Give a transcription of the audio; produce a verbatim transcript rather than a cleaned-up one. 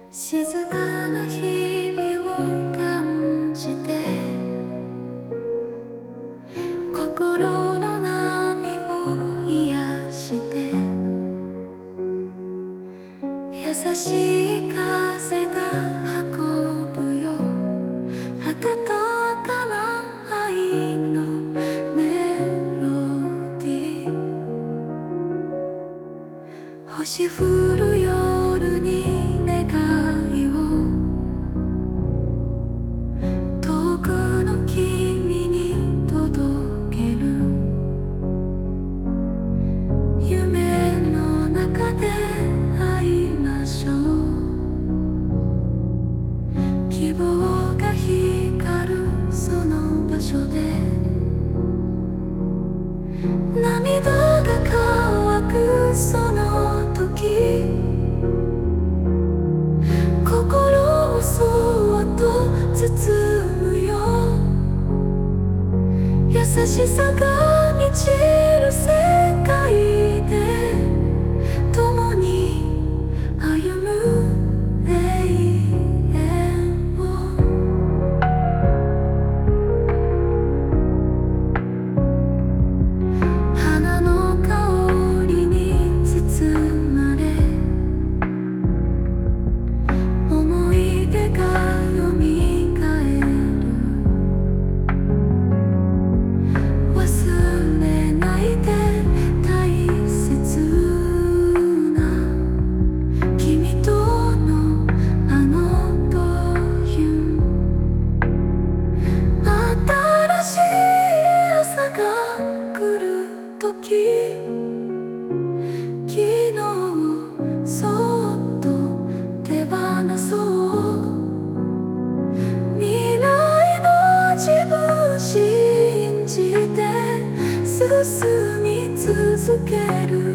静かな日々を感じて心の波を癒して優しい風が運ぶよ温かな愛のメロディー星降る夜に願いを遠くの君に届ける夢の中で会いましょう希望が光るその場所で涙が乾くその時心をそっと包むよ優しさが満ちる世界で共に歩む永遠を花の香りに包まれ思い出がよみがえる忘れないで大切な君とのあの夜新しい朝が来る時昨日をそっと手放そう未来の自分信じて進み続ける